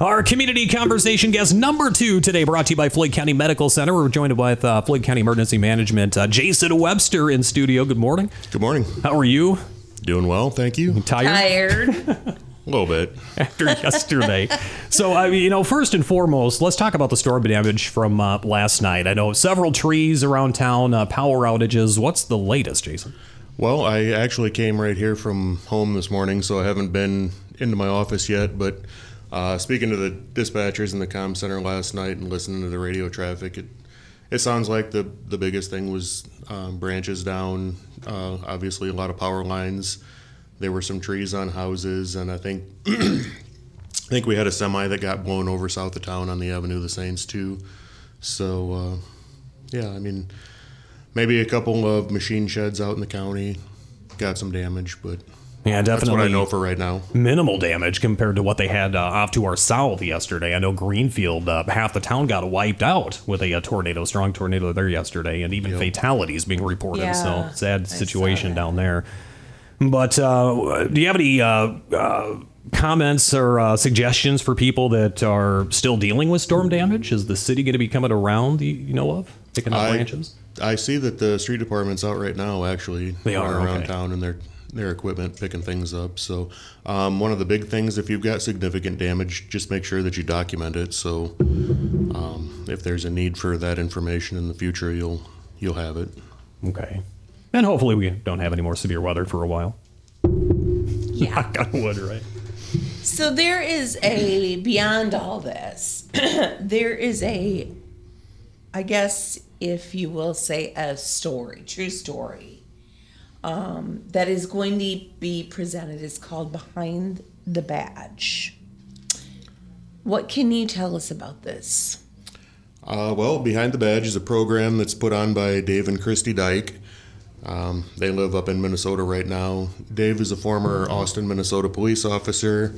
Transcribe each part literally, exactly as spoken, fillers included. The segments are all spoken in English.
Our community conversation guest number two today, brought to you by Floyd County Medical Center. We're joined by uh, Floyd County Emergency Management, uh, Jason Webster in studio. Good morning. Good morning. How are you? Doing well, thank you. Tired? Tired. A little bit. After yesterday. So, I mean, you know, first and foremost, let's talk about the storm damage from uh, last night. I know several trees around town, uh, power outages. What's the latest, Jason? Well, I actually came right here from home this morning, so I haven't been into my office yet, but uh, speaking to the dispatchers in the comm center last night and listening to the radio traffic, it it sounds like the, the biggest thing was um, branches down, uh, obviously a lot of power lines. There were some trees on houses, and I think I think we had a semi that got blown over south of town on the Avenue of the Saints too. So, uh, yeah, I mean, maybe a couple of machine sheds out in the county got some damage, but Yeah, definitely. that's what I know for right now. Minimal damage compared to what they had uh, off to our south yesterday. I know Greenfield, uh, half the town got wiped out with a, a tornado, strong tornado there yesterday, and even Yep. fatalities being reported. Yeah, so sad I saw situation that. down there. But uh, do you have any uh, uh, comments or uh, suggestions for people that are still dealing with storm damage? Is the city going to be coming around, you you know of, picking up I- branches? I see that the street department's out right now, actually. They are, running around okay. town and their their equipment picking things up. So um, one of the big things, if you've got significant damage, just make sure that you document it. So um, if there's a need for that information in the future, you'll you'll have it. Okay. And hopefully we don't have any more severe weather for a while. Yeah. Knock on wood, right? So there is a, beyond all this, there is a, I guess, if you will say, a story, true story, um, that is going to be presented. It's called Behind the Badge. What can you tell us about this? Uh, well, Behind the Badge is a program that's put on by Dave and Christy Dyke. Um, they live up in Minnesota right now. Dave is a former Austin, Minnesota police officer,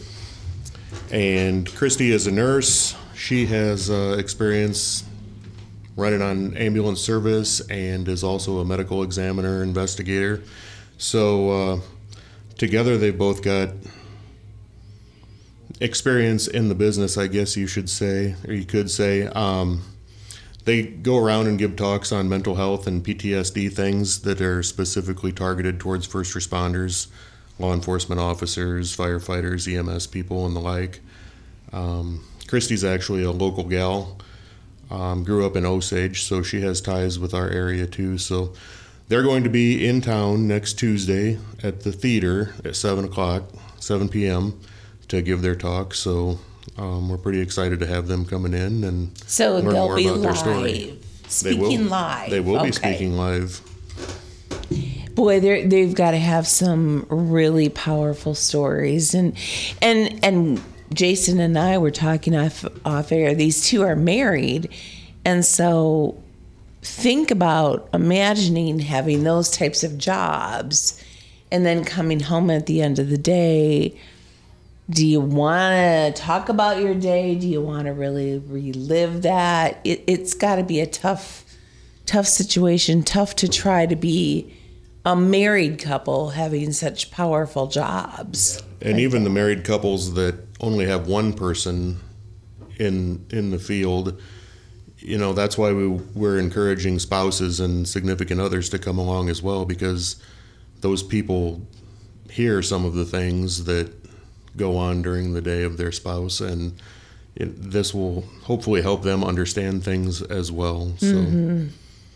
and Christy is a nurse. She has uh, experience running on ambulance service and is also a medical examiner, investigator. So uh, together they both got experience in the business, I guess you should say, or you could say. Um, They go around and give talks on mental health and P T S D things that are specifically targeted towards first responders, law enforcement officers, firefighters, E M S people, and the like. Um, Christy's actually a local gal, um, grew up in Osage, so she has ties with our area too. So they're going to be in town next Tuesday at the theater at seven o'clock, seven p.m. to give their talk. So Um, we're pretty excited to have them coming in and So learn they'll more be about their story. live, They will- speaking live. They will be Okay. speaking live. Boy, they're, they've got to have some really powerful stories, and and and Jason and I were talking off off air. These two are married, and so think about imagining having those types of jobs, and then coming home at the end of the day. Do you want to talk about your day? Do you want to really relive that? It, it's got to be a tough, tough situation, tough to try to be a married couple having such powerful jobs. And even the married couples that only have one person in in the field, you know, that's why we, we're encouraging spouses and significant others to come along as well, because those people hear some of the things that go on during the day of their spouse, and it, this will hopefully help them understand things as well. So, Mm-hmm.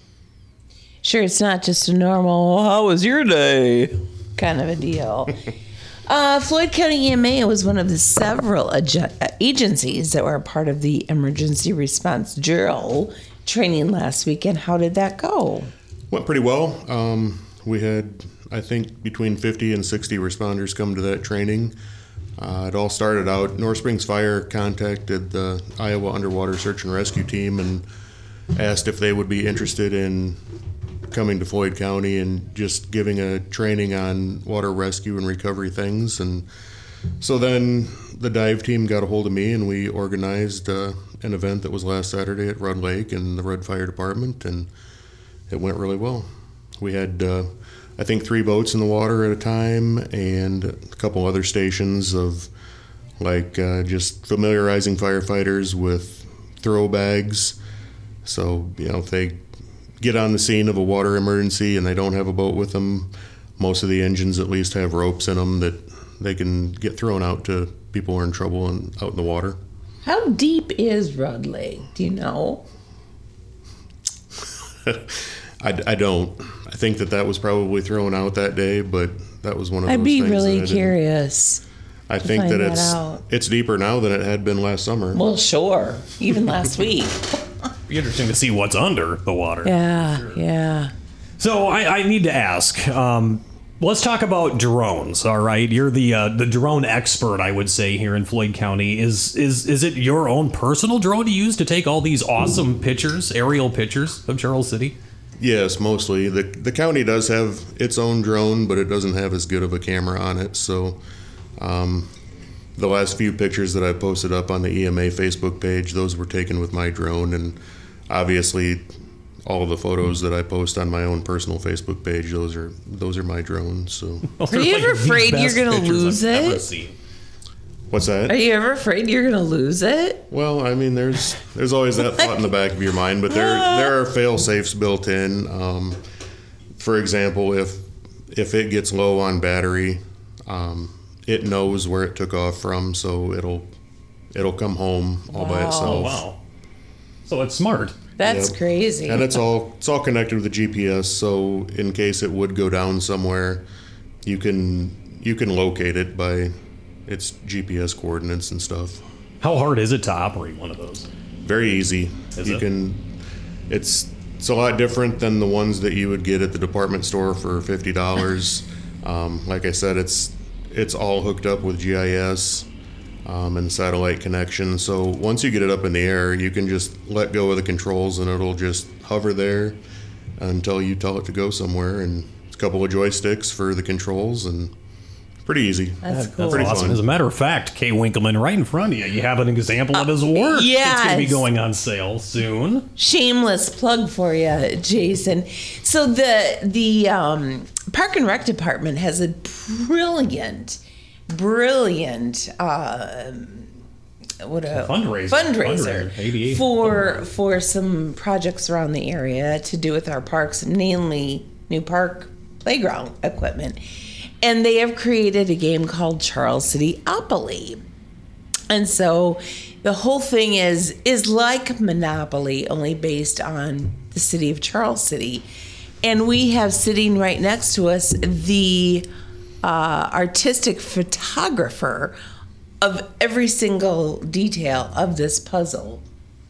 Sure, it's not just a normal, how was your day kind of a deal. uh, Floyd County E M A was one of the several ag- agencies that were a part of the emergency response drill training last weekend. How did that go? went pretty well. Um, we had, I think, between fifty and sixty responders come to that training. Uh, it all started out, North Springs Fire contacted the Iowa Underwater Search and Rescue Team and asked if they would be interested in coming to Floyd County and just giving a training on water rescue and recovery things. And so then the dive team got a hold of me, and we organized uh, an event that was last Saturday at Rudd Lake and the Rudd Fire Department, and it went really well. We had uh, I think three boats in the water at a time, and a couple other stations of like uh, just familiarizing firefighters with throw bags. So, you know, if they get on the scene of a water emergency and they don't have a boat with them, most of the engines at least have ropes in them that they can get thrown out to people who are in trouble and out in the water. How deep is Rudd Lake? Do you know? I, I don't. I think that that was probably thrown out that day, but that was one of I'd those be things really that I didn't- curious. I think find that that it's out. it's deeper now than it had been last summer. Well, sure. Even last week. Be interesting to see what's under the water. Yeah, yeah. So I, I need to ask. Um, let's talk about drones. All right, you're the uh, the drone expert, I would say, here in Floyd County. Is is is it your own personal drone to use to take all these awesome pictures, aerial pictures of Charles City? Yes, mostly. The the county does have its own drone, but it doesn't have as good of a camera on it. So um, the last few pictures that I posted up on the E M A Facebook page, those were taken with my drone, and obviously all of the photos that I post on my own personal Facebook page, those are those are my drones. So Are you ever afraid you're gonna lose it? Seen. what's that? Are you ever afraid you're gonna lose it? Well, I mean, there's there's always that thought in the back of your mind, but there there are fail safes built in. Um, for example, if if it gets low on battery, um, it knows where it took off from, so it'll it'll come home all by Wow. itself. Oh wow! So it's smart. That's Yep. crazy. And it's all it's all connected with the G P S, so in case it would go down somewhere, you can you can locate it by its G P S coordinates and stuff. How hard is it to operate one of those? Very easy. Is you it? can. It's it's a lot different than the ones that you would get at the department store for fifty dollars. um, like I said, it's it's all hooked up with G I S um, and satellite connection. So once you get it up in the air, you can just let go of the controls and it'll just hover there until you tell it to go somewhere. And it's a couple of joysticks for the controls and pretty easy. That's That's cool. Pretty awesome. fun. As a matter of fact, Kay Winkleman, right in front of you, you have an example of his work. It's going to be yes. going on sale soon. Shameless plug for you, Jason. So the the um, Park and Rec Department has a brilliant, brilliant uh, what a Fundraiser. fundraiser Fundraiser. eighty-eight. for for some projects around the area to do with our parks, mainly new park playground equipment. And they have created a game called Charles City Opoly. And so the whole thing is is like Monopoly, only based on the city of Charles City. And we have sitting right next to us the uh, artistic photographer of every single detail of this puzzle.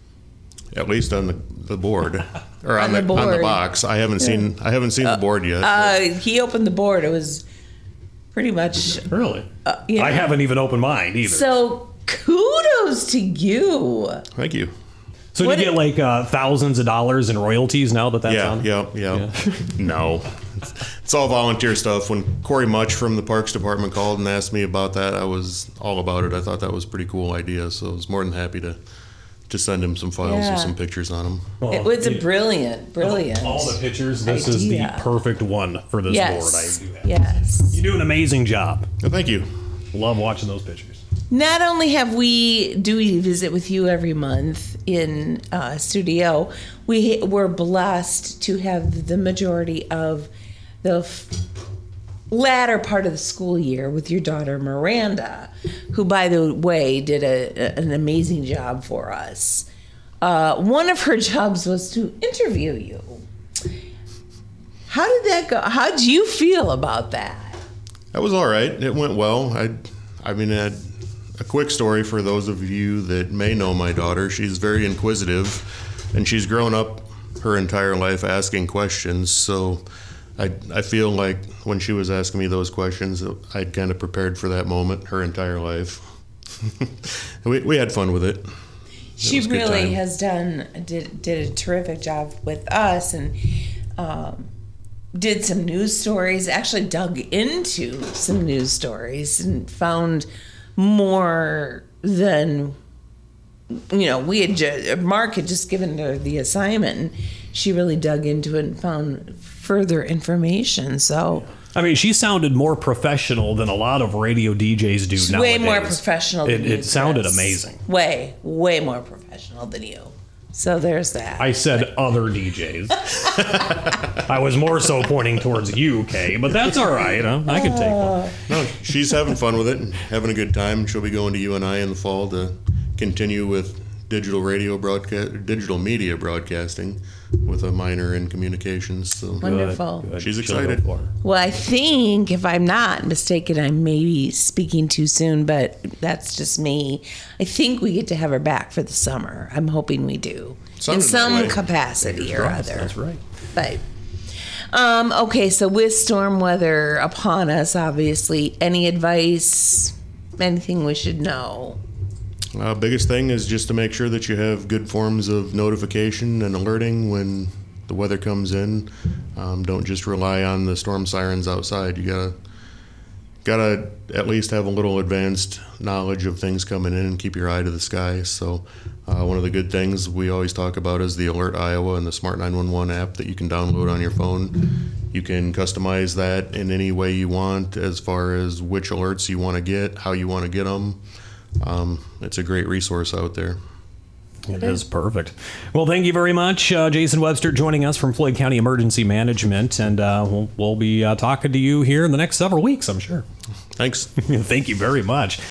At least on the, the board or on, On the, the on the board. box. I haven't seen I haven't seen the board yet. Uh, he opened the board. It was pretty much. Really? Uh, yeah. I haven't even opened mine either. So kudos to you. Thank you. So do what you get it- like uh, thousands of dollars in royalties now that that's Yeah, on? yeah, yeah, No, it's, it's all volunteer stuff. When Corey Much from the Parks Department called and asked me about that, I was all about it. I thought that was a pretty cool idea, so I was more than happy to to send him some files Yeah. with some pictures on them. Well, It was a yeah. brilliant, brilliant. All the pictures. This is the idea. perfect one for this Yes. board. I do have. Yes. You do an amazing job. Well, thank you. Love watching those pictures. Not only have we do we visit with you every month in uh, studio, we we're blessed to have the majority of the f- latter part of the school year with your daughter Miranda, who, by the way, did a, an amazing job for us. Uh, one of her jobs was to interview you. How did that go? How did you feel about that? That was all right. It went well. I, I mean, I, a quick story for those of you that may know my daughter. She's very inquisitive, and she's grown up her entire life asking questions. So I, I feel like when she was asking me those questions, I'd kind of prepared for that moment her entire life. we, we had fun with it. She was a good really time. has done did did a terrific job with us, and um, did some news stories. Actually, dug into some news stories and found more than you know. We had ju- Mark had just given her the assignment, and she really dug into it and found further information. So I mean, she sounded more professional than a lot of radio D Js do She's nowadays. way more professional than It, you, it sounded Chris. amazing. Way, way more professional than you. So there's that. I said other D Js. I was more so pointing towards you, Kay, but that's all right. Huh? I can take one. No, she's having fun with it and having a good time. She'll be going to U N I in the fall to continue with digital radio broadcast, digital media broadcasting, with a minor in communications. So Wonderful. Good. She's She'll go excited. for it. Well, I think, if I'm not mistaken, I may be speaking too soon, but that's just me. I think we get to have her back for the summer. I'm hoping we do. Sounded in that some way. capacity or other. That's right. But um, okay, so with storm weather upon us, obviously, any advice, anything we should know? Uh, biggest thing is just to make sure that you have good forms of notification and alerting when the weather comes in. Um, don't just rely on the storm sirens outside. You gotta gotta at least have a little advanced knowledge of things coming in and keep your eye to the sky. So uh, one of the good things we always talk about is the Alert Iowa and the Smart nine one one app that you can download on your phone. You can customize that in any way you want as far as which alerts you want to get, how you want to get them. Um, it's a great resource out there. It is perfect. Well, thank you very much, uh, Jason Webster, joining us from Floyd County Emergency Management, and uh, we'll, we'll be uh, talking to you here in the next several weeks, I'm sure. Thanks. Thank you very much.